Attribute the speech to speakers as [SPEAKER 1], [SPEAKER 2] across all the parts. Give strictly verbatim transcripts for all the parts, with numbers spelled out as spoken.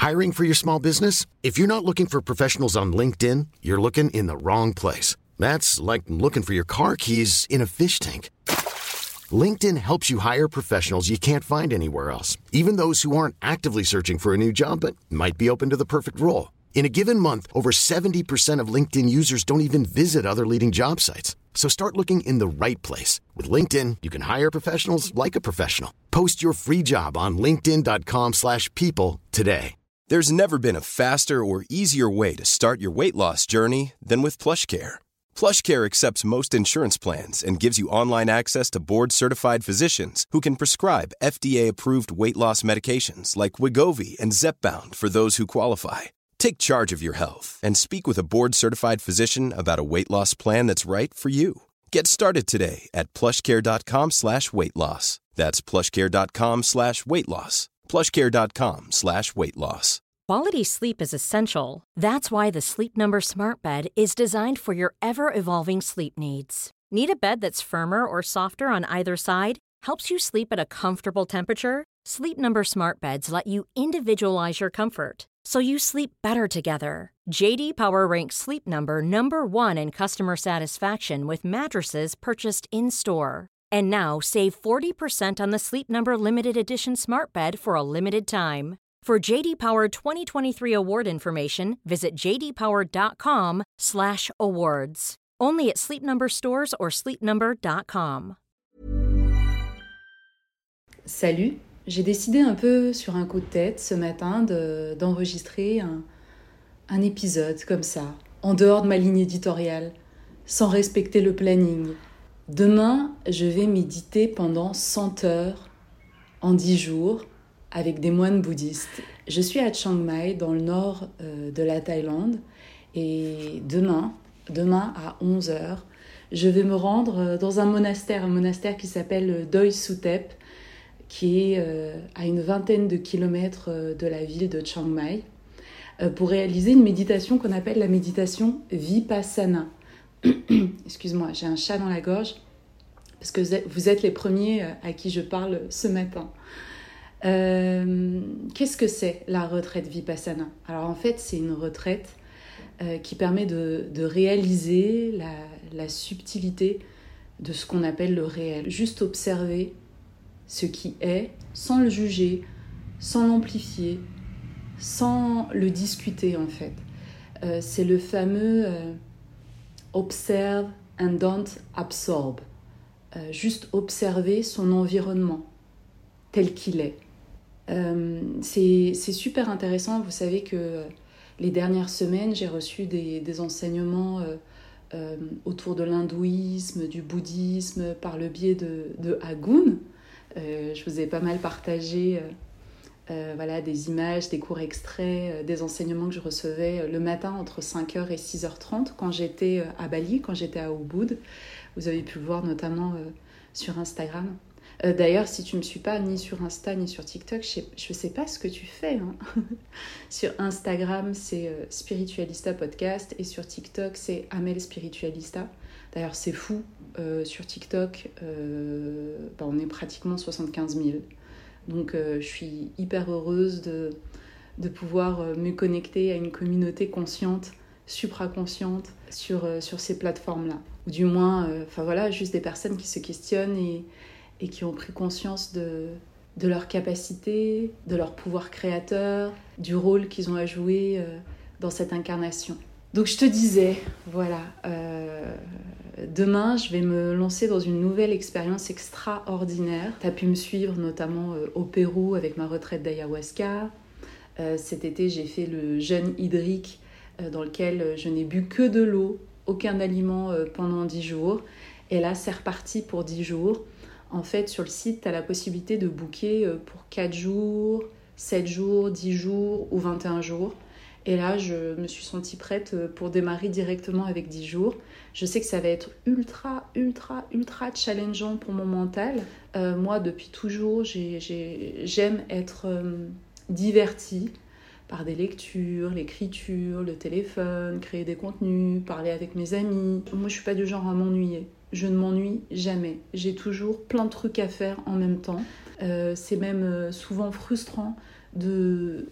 [SPEAKER 1] Hiring for your small business? If you're not looking for professionals on LinkedIn, you're looking in the wrong place. That's like looking for your car keys in a fish tank. LinkedIn helps you hire professionals you can't find anywhere else, even those who aren't actively searching for a new job but might be open to the perfect role. In a given month, over seventy percent of LinkedIn users don't even visit other leading job sites. So start looking in the right place. With LinkedIn, you can hire professionals like a professional. Post your free job on linkedin.com slash people today.
[SPEAKER 2] There's never been a faster or easier way to start your weight loss journey than with PlushCare. PlushCare accepts most insurance plans and gives you online access to board-certified physicians who can prescribe F D A-approved weight loss medications like Wegovy and Zepbound for those who qualify. Take charge of your health and speak with a board-certified physician about a weight loss plan that's right for you. Get started today at plushcare.com slash weight loss. That's plushcare.com slash weight loss. plushcare.com slash weight loss.
[SPEAKER 3] Quality sleep is essential. That's why the Sleep Number Smart Bed is designed for your ever-evolving sleep needs. Need a bed that's firmer or softer on either side? Helps you sleep at a comfortable temperature? Sleep Number Smart Beds let you individualize your comfort, so you sleep better together. J D Power ranks Sleep Number number one in customer satisfaction with mattresses purchased in-store. And now, save forty percent on the Sleep Number Limited Edition Smart Bed for a limited time. For J D Power twenty twenty-three award information, visit jdpower.com slash awards. Only at Sleep Number stores or sleep number dot com.
[SPEAKER 4] Salut, j'ai décidé un peu sur un coup de tête ce matin de, d'enregistrer un, un épisode comme ça, en dehors de ma ligne éditoriale, sans respecter le planning. Demain, je vais méditer pendant cent heures en dix jours avec des moines bouddhistes. Je suis à Chiang Mai, dans le nord euh, de la Thaïlande, et demain, demain à onze heures, je vais me rendre dans un monastère, un monastère qui s'appelle Doi Suthep, qui est euh, à une vingtaine de kilomètres de la ville de Chiang Mai, euh, pour réaliser une méditation qu'on appelle la méditation Vipassana. Excuse-moi, j'ai un chat dans la gorge, parce que vous êtes, vous êtes les premiers à qui je parle ce matin. Euh, qu'est-ce que c'est la retraite Vipassana ? Alors en fait, c'est une retraite euh, qui permet de, de réaliser la, la subtilité de ce qu'on appelle le réel. Juste observer ce qui est, sans le juger, sans l'amplifier, sans le discuter en fait. Euh, c'est le fameux euh, observe and don't absorb. Euh, juste observer son environnement tel qu'il est. Euh, c'est, c'est super intéressant. Vous savez que les dernières semaines, j'ai reçu des, des enseignements euh, euh, autour de l'hindouisme, du bouddhisme, par le biais de, de Hagun. Euh, je vous ai pas mal partagé euh, euh, voilà, des images, des courts extraits, euh, des enseignements que je recevais le matin entre cinq heures et six heures trente quand j'étais à Bali, quand j'étais à Ubud. Vous avez pu le voir notamment euh, sur Instagram. Euh, d'ailleurs, si tu ne me suis pas ni sur Insta ni sur TikTok, je ne sais pas ce que tu fais. Hein. Sur Instagram, c'est euh, Spiritualista Podcast et sur TikTok, c'est Amel Spiritualista. D'ailleurs, c'est fou. Euh, sur TikTok, euh, bah, on est pratiquement soixante-quinze mille. Donc, euh, je suis hyper heureuse de, de pouvoir euh, me connecter à une communauté consciente, supraconsciente, sur, euh, sur ces plateformes-là. Ou du moins, enfin euh, voilà, juste des personnes qui se questionnent et, et qui ont pris conscience de, de leur capacité, de leur pouvoir créateur, du rôle qu'ils ont à jouer euh, dans cette incarnation. Donc je te disais, voilà, euh, demain je vais me lancer dans une nouvelle expérience extraordinaire. Tu as pu me suivre notamment euh, au Pérou avec ma retraite d'ayahuasca. Euh, cet été j'ai fait le jeûne hydrique euh, dans lequel je n'ai bu que de l'eau, aucun aliment euh, pendant dix jours. Et là c'est reparti pour dix jours. En fait sur le site tu as la possibilité de booker euh, pour quatre jours, sept jours, dix jours ou vingt et un jours. Et là, je me suis sentie prête pour démarrer directement avec dix jours. Je sais que ça va être ultra, ultra, ultra challengeant pour mon mental. Euh, moi, depuis toujours, j'ai, j'ai, j'aime être euh, divertie par des lectures, l'écriture, le téléphone, créer des contenus, parler avec mes amis. Moi, je ne suis pas du genre à m'ennuyer. Je ne m'ennuie jamais. J'ai toujours plein de trucs à faire en même temps. Euh, c'est même souvent frustrant de...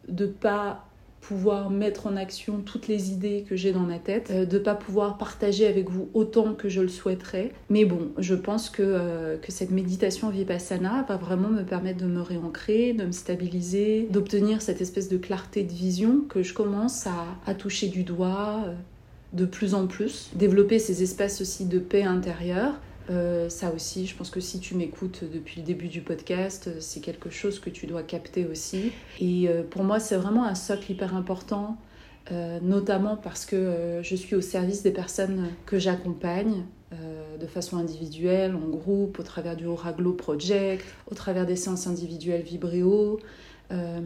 [SPEAKER 4] de pas pouvoir mettre en action toutes les idées que j'ai dans ma tête, euh, de ne pas pouvoir partager avec vous autant que je le souhaiterais. Mais bon, je pense que, euh, que cette méditation Vipassana va vraiment me permettre de me réancrer, de me stabiliser, d'obtenir cette espèce de clarté de vision que je commence à, à toucher du doigt euh, de plus en plus. Développer ces espaces aussi de paix intérieure. Euh, ça aussi, je pense que si tu m'écoutes depuis le début du podcast, c'est quelque chose que tu dois capter aussi. Et euh, pour moi, c'est vraiment un socle hyper important, euh, notamment parce que euh, je suis au service des personnes que j'accompagne euh, de façon individuelle, en groupe, au travers du Aura Glow Project, au travers des séances individuelles Vibréo. Euh,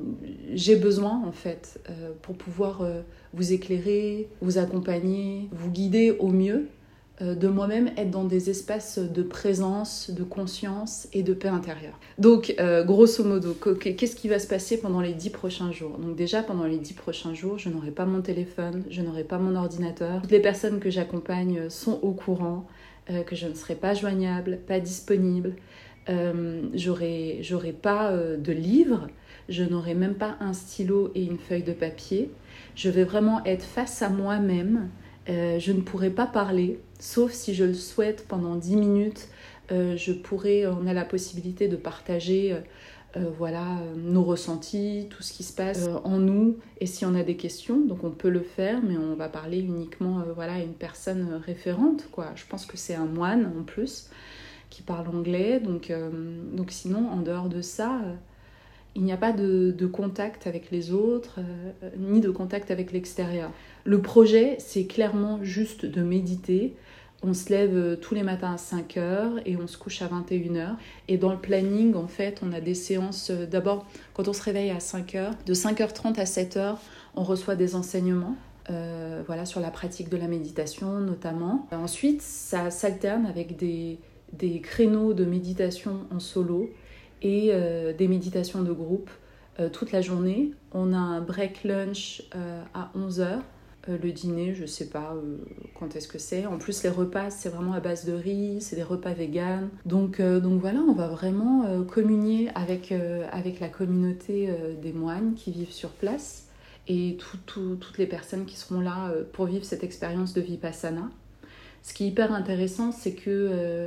[SPEAKER 4] j'ai besoin, en fait, euh, pour pouvoir euh, vous éclairer, vous accompagner, vous guider au mieux, de moi-même être dans des espaces de présence, de conscience et de paix intérieure. Donc, euh, grosso modo, qu'est-ce qui va se passer pendant les dix prochains jours ? Donc déjà, pendant les dix prochains jours, je n'aurai pas mon téléphone, je n'aurai pas mon ordinateur. Toutes les personnes que j'accompagne sont au courant, euh, que je ne serai pas joignable, pas disponible. Euh, j'aurai, j'aurai pas euh, de livre, je n'aurai même pas un stylo et une feuille de papier. Je vais vraiment être face à moi-même. Euh, je ne pourrai pas parler, sauf si je le souhaite pendant dix minutes. Euh, je pourrai, on a la possibilité de partager euh, euh, voilà, nos ressentis, tout ce qui se passe euh, en nous, et si on a des questions, donc on peut le faire, mais on va parler uniquement euh, voilà, à une personne référente, quoi. Je pense que c'est un moine en plus qui parle anglais, donc, euh, donc sinon, en dehors de ça, euh, il n'y a pas de, de contact avec les autres, euh, ni de contact avec l'extérieur. Le projet, c'est clairement juste de méditer. On se lève tous les matins à cinq heures et on se couche à vingt et une heures. Et dans le planning, en fait, on a des séances... D'abord, quand on se réveille à cinq heures, de cinq heures trente à sept heures, on reçoit des enseignements euh, voilà, sur la pratique de la méditation, notamment. Ensuite, ça s'alterne avec des, des créneaux de méditation en solo et euh, des méditations de groupe euh, toute la journée. On a un break lunch euh, à onze heures. Euh, le dîner, je ne sais pas euh, quand est-ce que c'est. En plus, les repas, c'est vraiment à base de riz, c'est des repas véganes. Donc, euh, donc voilà, on va vraiment euh, communier avec, euh, avec la communauté euh, des moines qui vivent sur place et tout, tout, toutes les personnes qui seront là euh, pour vivre cette expérience de Vipassana. Ce qui est hyper intéressant, c'est que euh,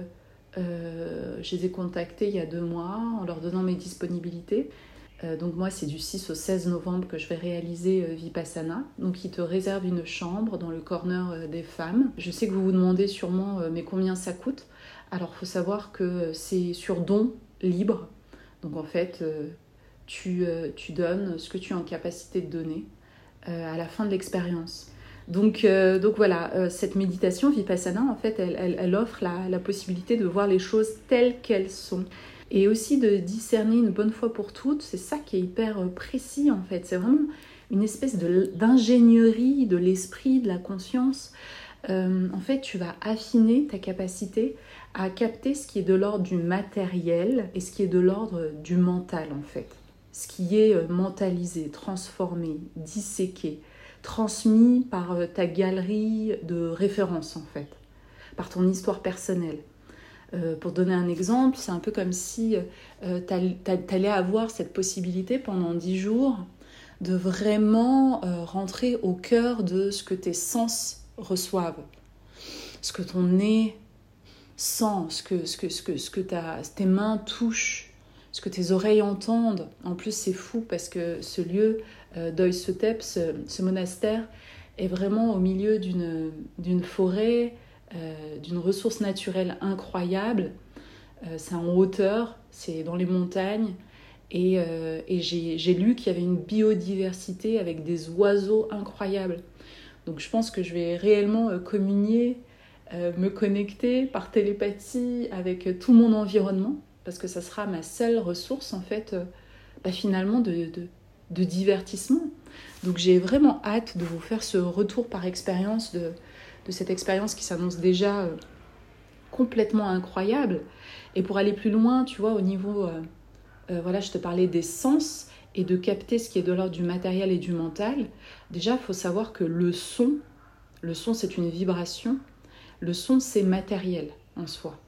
[SPEAKER 4] euh, je les ai contactés il y a deux mois en leur donnant mes disponibilités. Euh, donc moi, c'est du six au seize novembre que je vais réaliser euh, Vipassana. Donc ils te réservent une chambre dans le corner euh, des femmes. Je sais que vous vous demandez sûrement euh, mais combien ça coûte. Alors il faut savoir que euh, c'est sur don libre. Donc en fait, euh, tu, euh, tu donnes ce que tu es en capacité de donner euh, à la fin de l'expérience. Donc, euh, donc voilà, euh, cette méditation Vipassana, en fait, elle, elle, elle offre la, la possibilité de voir les choses telles qu'elles sont. Et aussi de discerner une bonne fois pour toutes, c'est ça qui est hyper précis en fait. C'est vraiment une espèce de, d'ingénierie de l'esprit, de la conscience. Euh, en fait, tu vas affiner ta capacité à capter ce qui est de l'ordre du matériel et ce qui est de l'ordre du mental en fait. Ce qui est mentalisé, transformé, disséqué, transmis par ta galerie de références en fait, par ton histoire personnelle. Euh, pour donner un exemple, c'est un peu comme si euh, t'allais avoir cette possibilité pendant dix jours de vraiment euh, rentrer au cœur de ce que tes sens reçoivent, ce que ton nez sent, ce que, ce que, ce que, ce que ta, tes mains touchent, ce que tes oreilles entendent. En plus, c'est fou parce que ce lieu, euh, Doi Sotep, ce, ce monastère, est vraiment au milieu d'une, d'une forêt, Euh, d'une ressource naturelle incroyable. Euh, c'est en hauteur, c'est dans les montagnes, et, euh, et j'ai, j'ai lu qu'il y avait une biodiversité avec des oiseaux incroyables. Donc je pense que je vais réellement euh, communier, euh, me connecter par télépathie avec euh, tout mon environnement, parce que ça sera ma seule ressource en fait, euh, bah, finalement de, de, de divertissement. Donc j'ai vraiment hâte de vous faire ce retour par expérience de de cette expérience qui s'annonce déjà euh, complètement incroyable. Et pour aller plus loin, tu vois, au niveau, euh, euh, voilà, je te parlais des sens et de capter ce qui est de l'ordre du matériel et du mental. Déjà, il faut savoir que le son, le son c'est une vibration, le son c'est matériel en soi.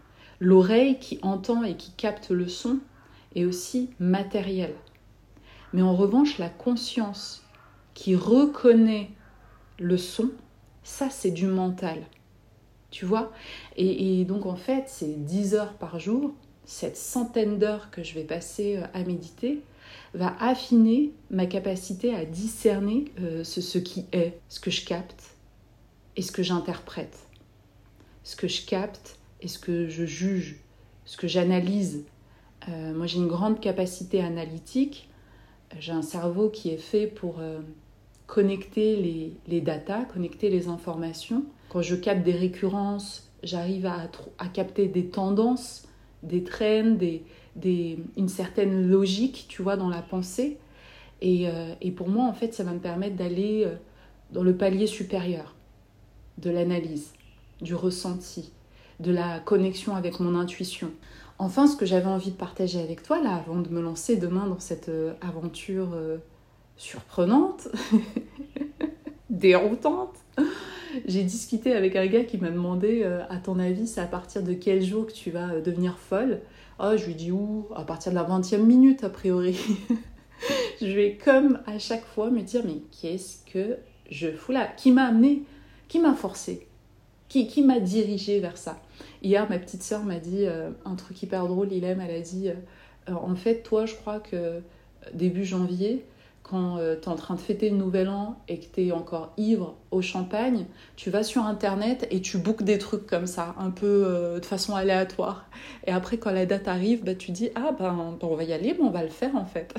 [SPEAKER 4] L'oreille qui entend et qui capte le son est aussi matérielle. Mais en revanche, la conscience qui reconnaît le son, ça c'est du mental. Tu vois ? et, et donc en fait, c'est dix heures par jour, cette centaine d'heures que je vais passer à méditer, va affiner ma capacité à discerner euh, ce, ce qui est, ce que je capte et ce que j'interprète. Ce que je capte et ce que je juge, ce que j'analyse. Euh, moi, j'ai une grande capacité analytique. J'ai un cerveau qui est fait pour euh, connecter les, les datas, connecter les informations. Quand je capte des récurrences, j'arrive à, à capter des tendances, des trends, des, des, une certaine logique, tu vois, dans la pensée. Et, euh, et pour moi, en fait, ça va me permettre d'aller euh, dans le palier supérieur de l'analyse, du ressenti, de la connexion avec mon intuition. Enfin, ce que j'avais envie de partager avec toi, là, avant de me lancer demain dans cette euh, aventure euh, surprenante, déroutante, j'ai discuté avec un gars qui m'a demandé euh, à ton avis, c'est à partir de quel jour que tu vas euh, devenir folle ? Oh, je lui dis ouh, à partir de la vingtième minute, a priori. Je vais, comme à chaque fois, me dire, mais qu'est-ce que je fous là ? Qui m'a amené ? Qui m'a forcé ? Qui, qui m'a dirigée vers ça ? Hier, ma petite sœur m'a dit euh, un truc hyper drôle, Ilem, elle a dit euh, en fait, toi, je crois que début janvier, quand euh, tu es en train de fêter le nouvel an et que tu es encore ivre au champagne, tu vas sur internet et tu bookes des trucs comme ça, un peu euh, de façon aléatoire. Et après, quand la date arrive, bah, tu dis ah ben, ben on va y aller, ben, on va le faire en fait.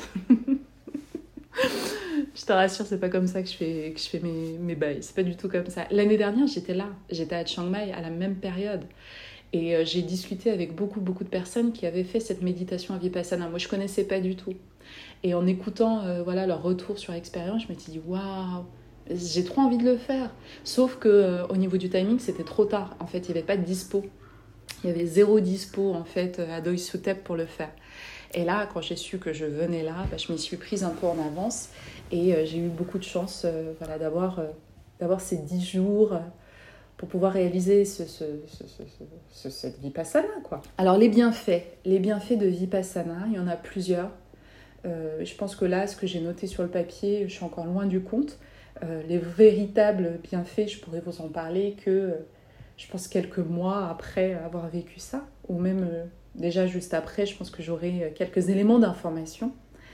[SPEAKER 4] Je te rassure, c'est pas comme ça que je fais, que je fais mes, mes bails, c'est pas du tout comme ça. L'année dernière, j'étais là, j'étais à Chiang Mai à la même période. Et euh, j'ai discuté avec beaucoup, beaucoup de personnes qui avaient fait cette méditation à Vipassana. Moi, je connaissais pas du tout. Et en écoutant euh, voilà, leur retour sur expérience, je me suis dit « Waouh, j'ai trop envie de le faire !» Sauf qu'au euh, niveau du timing, c'était trop tard. En fait, il n'y avait pas de dispo. Il y avait zéro dispo, en fait, à Doi Suthep pour le faire. Et là, quand j'ai su que je venais là, bah, je m'y suis prise un peu en avance. Et euh, j'ai eu beaucoup de chance euh, voilà, d'avoir, euh, d'avoir ces dix jours... Euh, pour pouvoir réaliser ce, ce, ce, ce, ce, cette Vipassana, quoi. Alors, les bienfaits. Les bienfaits de Vipassana, il y en a plusieurs. Euh, je pense que là, ce que j'ai noté sur le papier, je suis encore loin du compte. Euh, les véritables bienfaits, je pourrais vous en parler que, euh, je pense, quelques mois après avoir vécu ça, ou même euh, déjà juste après, je pense que j'aurai quelques éléments d'information.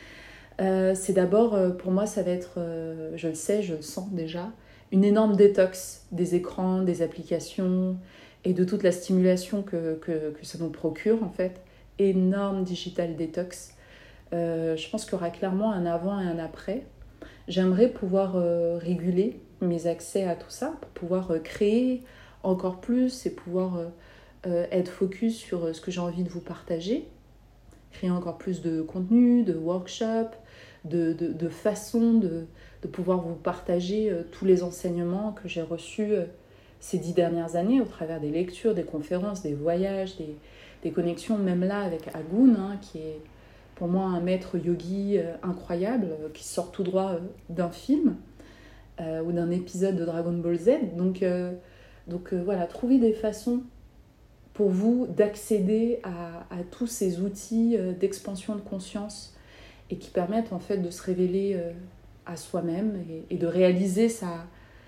[SPEAKER 4] Euh, c'est d'abord, euh, pour moi, ça va être, euh, je le sais, je le sens déjà, une énorme détox des écrans, des applications et de toute la stimulation que, que, que ça nous procure, en fait. Énorme digital détox. Euh, je pense qu'il y aura clairement un avant et un après. J'aimerais pouvoir euh, réguler mes accès à tout ça, pour pouvoir euh, créer encore plus et pouvoir euh, euh, être focus sur euh, ce que j'ai envie de vous partager. Créer encore plus de contenu, de workshops, de, de, de façons de, de pouvoir vous partager euh, tous les enseignements que j'ai reçus euh, ces dix dernières années au travers des lectures, des conférences, des voyages, des, des connexions, même là avec Agun, hein, qui est pour moi un maître yogi euh, incroyable, euh, qui sort tout droit euh, d'un film euh, ou d'un épisode de Dragon Ball Z. Donc, euh, donc euh, voilà, trouver des façons pour vous d'accéder à, à tous ces outils euh, d'expansion de conscience et qui permettent en fait de se révéler euh, à soi-même et, et de réaliser sa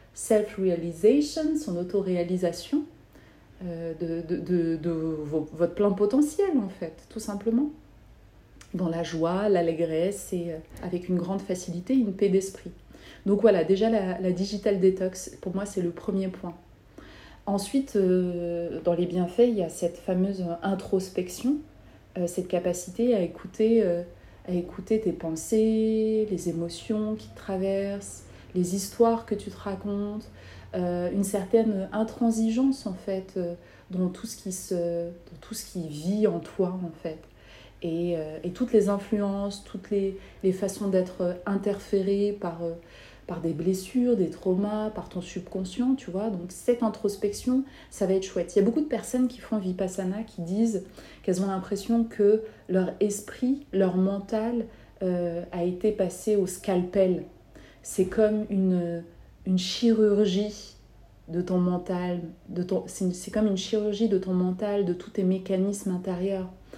[SPEAKER 4] self-realization, son auto-réalisation euh, de, de, de, de vos, votre plein potentiel en fait, tout simplement. Dans la joie, l'allégresse et euh, avec une grande facilité, une paix d'esprit. Donc voilà, déjà la, la digital detox, pour moi c'est le premier point. Ensuite, euh, dans les bienfaits, il y a cette fameuse introspection, euh, cette capacité à écouter, euh, à écouter tes pensées, les émotions qui te traversent, les histoires que tu te racontes, euh, une certaine intransigeance en fait euh, dans tout ce qui se, dans tout ce qui vit en toi en fait. Et, euh, et toutes les influences, toutes les, les façons d'être interférées par, euh, par des blessures, des traumas, par ton subconscient, tu vois. Donc cette introspection, ça va être chouette. Il y a beaucoup de personnes qui font Vipassana qui disent qu'elles ont l'impression que leur esprit, leur mental euh, a été passé au scalpel. C'est comme une, une chirurgie de ton mental, de ton, c'est, c'est comme une chirurgie de ton mental, de tous tes mécanismes intérieurs.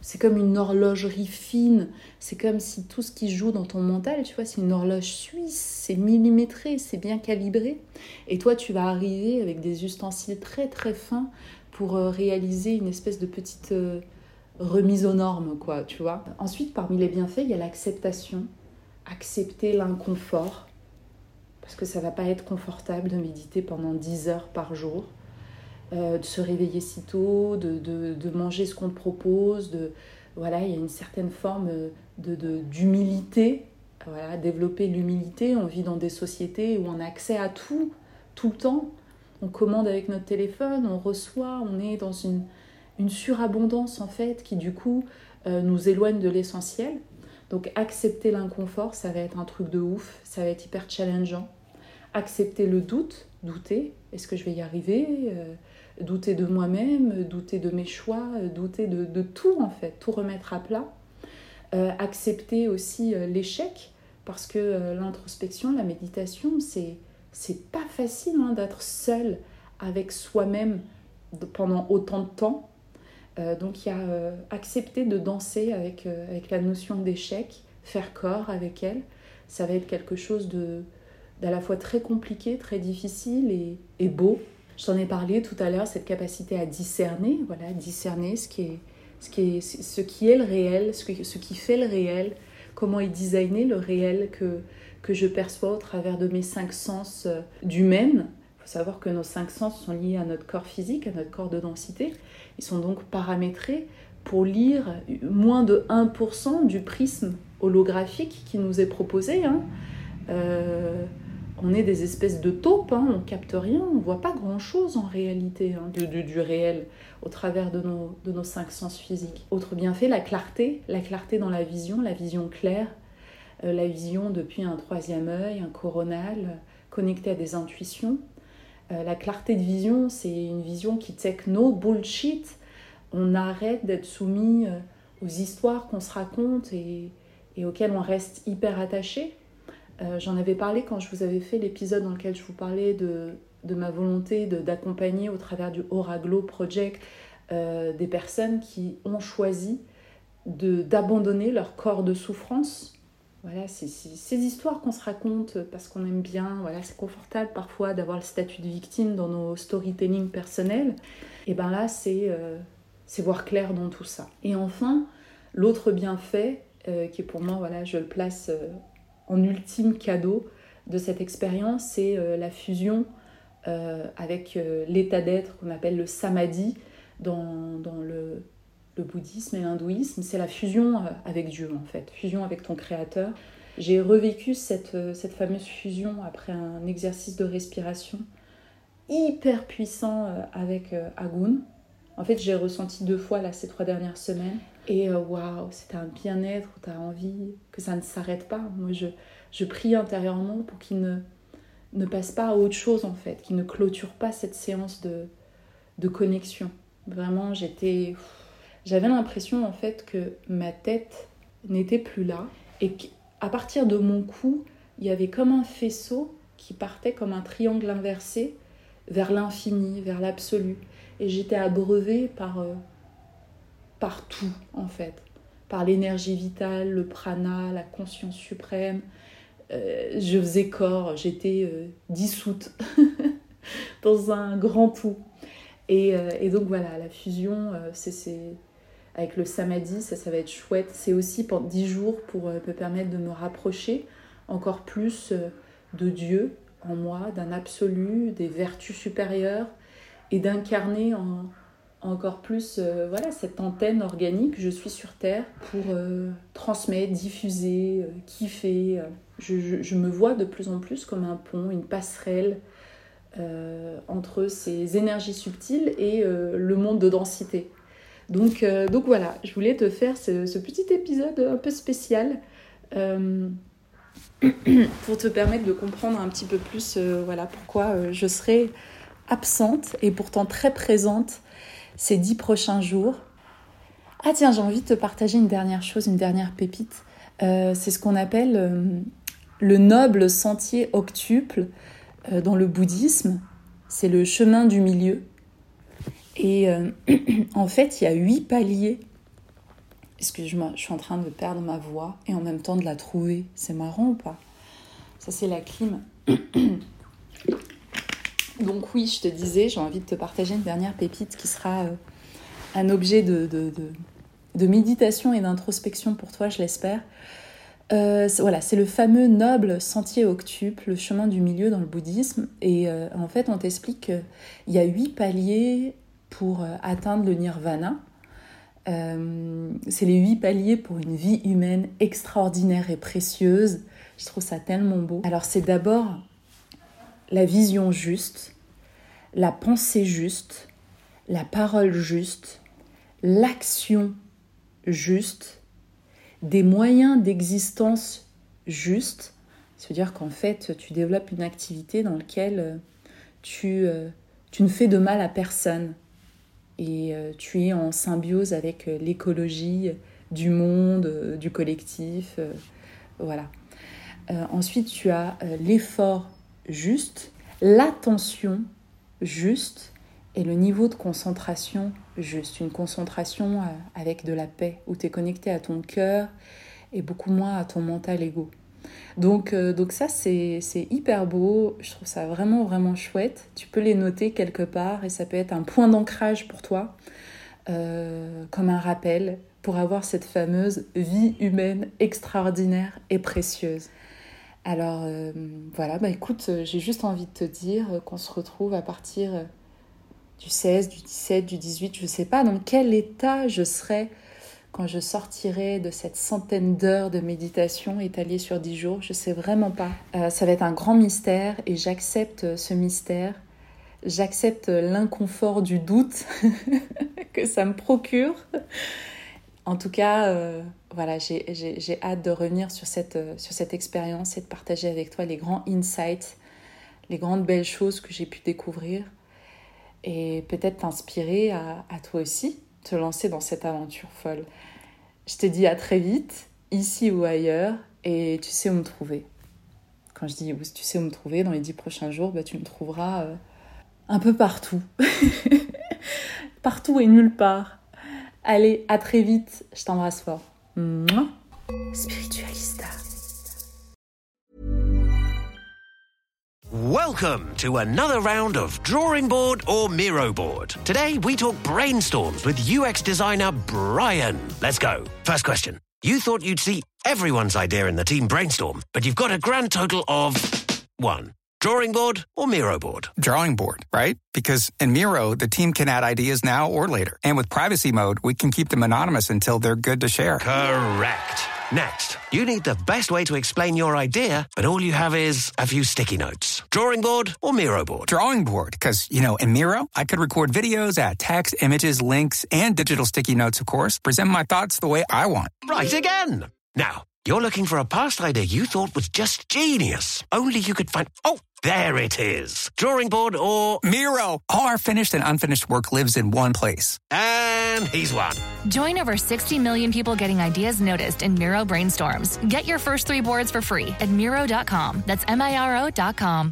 [SPEAKER 4] c'est comme une horlogerie fine, c'est comme si tout ce qui joue dans ton mental, tu vois, c'est une horloge suisse, c'est millimétré, c'est bien calibré. Et toi, tu vas arriver avec des ustensiles très très fins pour euh, réaliser une espèce de petite euh, remise aux normes, quoi, tu vois. Ensuite, parmi les bienfaits, il y a l'acceptation. Accepter l'inconfort, parce que ça va pas être confortable de méditer pendant dix heures par jour, euh, de se réveiller si tôt, de, de, de manger ce qu'on te propose, de, voilà, il y a une certaine forme de, de, d'humilité, voilà, développer l'humilité. On vit dans des sociétés où on a accès à tout, tout le temps. On commande avec notre téléphone, on reçoit, on est dans une, une surabondance en fait qui du coup euh, nous éloigne de l'essentiel. Donc accepter l'inconfort, ça va être un truc de ouf, ça va être hyper challengeant. Accepter le doute, douter, est-ce que je vais y arriver, euh, douter de moi-même, douter de mes choix, douter de, de tout en fait, tout remettre à plat. Euh, accepter aussi euh, l'échec, parce que euh, l'introspection, la méditation, c'est, c'est pas facile hein, d'être seul avec soi-même pendant autant de temps. Euh, donc il y a euh, accepter de danser avec, euh, avec la notion d'échec, faire corps avec elle. Ça va être quelque chose de, d'à la fois très compliqué, très difficile et, et beau. Je t'en ai parlé tout à l'heure, cette capacité à discerner, voilà, discerner ce qui est, ce qui est, ce qui est le réel, ce, que, ce qui fait le réel, comment est designé le réel que, que je perçois au travers de mes cinq sens euh, d'humaine. Il faut savoir que nos cinq sens sont liés à notre corps physique, à notre corps de densité. Ils sont donc paramétrés pour lire moins de un pour cent du prisme holographique qui nous est proposé. Hein. Euh, on est des espèces de taupes, hein, on ne capte rien, on ne voit pas grand-chose en réalité hein, du, du, du réel au travers de nos, de nos cinq sens physiques. Autre bienfait, la clarté, la clarté dans la vision, la vision claire, euh, la vision depuis un troisième œil, un coronal, euh, connecté à des intuitions. Euh, la clarté de vision, c'est une vision qui take no bullshit. On arrête d'être soumis euh, aux histoires qu'on se raconte et, et auxquelles on reste hyper attaché. Euh, j'en avais parlé quand je vous avais fait l'épisode dans lequel je vous parlais de, de ma volonté de, d'accompagner au travers du Aura Glow Project euh, des personnes qui ont choisi de, d'abandonner leur corps de souffrance. Voilà, c'est, c'est, ces histoires qu'on se raconte parce qu'on aime bien, voilà, c'est confortable parfois d'avoir le statut de victime dans nos storytelling personnels. Et bien là, c'est, euh, c'est voir clair dans tout ça. Et enfin, l'autre bienfait, euh, qui est pour moi, voilà, je le place euh, en ultime cadeau de cette expérience, c'est euh, la fusion euh, avec euh, l'état d'être qu'on appelle le samadhi dans, dans le... le bouddhisme et l'hindouisme, c'est la fusion avec Dieu en fait, fusion avec ton créateur. J'ai revécu cette, cette fameuse fusion après un exercice de respiration hyper puissant avec Agun. En fait, j'ai ressenti deux fois là, ces trois dernières semaines. Et waouh, c'était un bien-être où tu as envie que ça ne s'arrête pas. Moi, je, je prie intérieurement pour qu'il ne, ne passe pas à autre chose en fait, qu'il ne clôture pas cette séance de, de connexion. Vraiment, j'étais... J'avais l'impression en fait que ma tête n'était plus là et qu'à partir de mon cou, il y avait comme un faisceau qui partait comme un triangle inversé vers l'infini, vers l'absolu. Et j'étais abreuvée par, euh, par tout en fait, par l'énergie vitale, le prana, la conscience suprême. Euh, je faisais corps, j'étais euh, dissoute dans un grand tout. Et, euh, et donc voilà, la fusion, euh, c'est... c'est avec le samadhi, ça, ça va être chouette. C'est aussi pendant dix jours pour euh, me permettre de me rapprocher encore plus euh, de Dieu en moi, d'un absolu, des vertus supérieures et d'incarner en, encore plus euh, voilà, cette antenne organique. Je suis sur Terre pour euh, transmettre, diffuser, euh, kiffer. Je, je, je me vois de plus en plus comme un pont, une passerelle euh, entre ces énergies subtiles et euh, le monde de densité. Donc, euh, donc voilà, je voulais te faire ce, ce petit épisode un peu spécial euh, pour te permettre de comprendre un petit peu plus euh, voilà, pourquoi euh, je serai absente et pourtant très présente ces dix prochains jours. Ah tiens, j'ai envie de te partager une dernière chose, une dernière pépite. Euh, c'est ce qu'on appelle euh, le noble sentier octuple euh, dans le bouddhisme. C'est le chemin du milieu. Et euh, en fait, il y a huit paliers Excuse-moi, je suis en train de perdre ma voix et en même temps de la trouver. C'est marrant ou pas ? Ça, c'est la clim. Donc oui, je te disais, j'ai envie de te partager une dernière pépite qui sera euh, un objet de, de, de, de méditation et d'introspection pour toi, je l'espère. Euh, c'est, voilà, c'est le fameux noble sentier octuple, le chemin du milieu dans le bouddhisme. Et euh, en fait, on t'explique qu'il y a huit paliers pour euh, atteindre le nirvana. Euh, c'est les huit paliers pour une vie humaine extraordinaire et précieuse. Je trouve ça tellement beau. Alors, c'est d'abord la vision juste, la pensée juste, la parole juste, l'action juste, des moyens d'existence justes. C'est-à-dire qu'en fait, tu développes une activité dans laquelle tu, euh, tu ne fais de mal à personne. Et euh, tu es en symbiose avec euh, l'écologie du monde, euh, du collectif. Euh, voilà. Euh, ensuite, tu as euh, l'effort juste, l'attention juste et le niveau de concentration juste. Une concentration euh, avec de la paix, où tu es connecté à ton cœur et beaucoup moins à ton mental ego. Donc, euh, donc ça, c'est, c'est hyper beau. Je trouve ça vraiment, vraiment chouette. Tu peux les noter quelque part et ça peut être un point d'ancrage pour toi, euh, comme un rappel pour avoir cette fameuse vie humaine extraordinaire et précieuse. Alors, euh, voilà, bah écoute, j'ai juste envie de te dire qu'on se retrouve à partir du seize, du dix-sept, du dix-huit, je ne sais pas dans quel état je serai quand je sortirai de cette centaine d'heures de méditation étalée sur dix jours, je ne sais vraiment pas. Euh, ça va être un grand mystère et j'accepte ce mystère. J'accepte l'inconfort du doute que ça me procure. En tout cas, euh, voilà, j'ai, j'ai, j'ai hâte de revenir sur cette, sur cette expérience et de partager avec toi les grands insights, les grandes belles choses que j'ai pu découvrir et peut-être t'inspirer à, à toi aussi te lancer dans cette aventure folle. Je te dis à très vite, ici ou ailleurs, et tu sais où me trouver. Quand je dis où tu sais où me trouver, dans les dix prochains jours, bah, tu me trouveras euh, un peu partout. Partout et nulle part. Allez, à très vite, je t'embrasse fort. Mouah. Spiritualista.
[SPEAKER 5] Welcome to another round of Drawing Board or Miro Board. Today we talk brainstorms with U X designer Brian. Let's go. First question. You thought you'd see everyone's idea in the team brainstorm, but you've got a grand total of one. Drawing board or Miro board?
[SPEAKER 6] Drawing board, right? Because in Miro, the team can add ideas now or later. And with privacy mode, we can keep them anonymous until they're good to share.
[SPEAKER 5] Correct. Next, you need the best way to explain your idea, but all you have is a few sticky notes. Drawing board or Miro board?
[SPEAKER 6] Drawing board, because, you know, in Miro, I could record videos, add text, images, links, and digital sticky notes, of course, present my thoughts the way I want.
[SPEAKER 5] Right again. Now, you're looking for a past idea you thought was just genius. Only you could find... Oh, there it is. Drawing board or...
[SPEAKER 6] Miro! All our finished and unfinished work lives in one place.
[SPEAKER 5] And he's won.
[SPEAKER 7] Join over sixty million people getting ideas noticed in Miro Brainstorms. Get your first three boards for free at Miro dot com. That's M I R O dot com.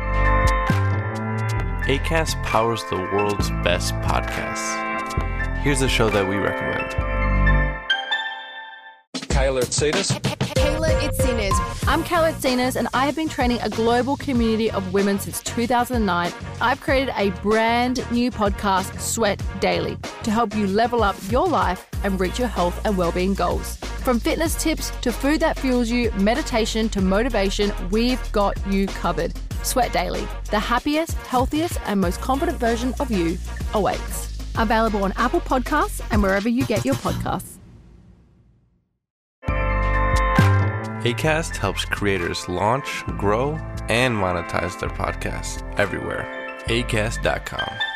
[SPEAKER 8] Acast powers the world's best podcasts. Here's a show that we recommend.
[SPEAKER 9] Kayla Itsinas.
[SPEAKER 10] Kayla Itsinas. I'm Kayla Itsinas, and I have been training a global community of women since two thousand nine. I've created a brand new podcast, Sweat Daily, to help you level up your life and reach your health and well-being goals. From fitness tips to food that fuels you, meditation to motivation, we've got you covered. Sweat Daily, the happiest, healthiest, and most confident version of you awaits. Available on Apple Podcasts and wherever you get your podcasts.
[SPEAKER 8] Acast helps creators launch, grow, and monetize their podcasts everywhere. Acast dot com.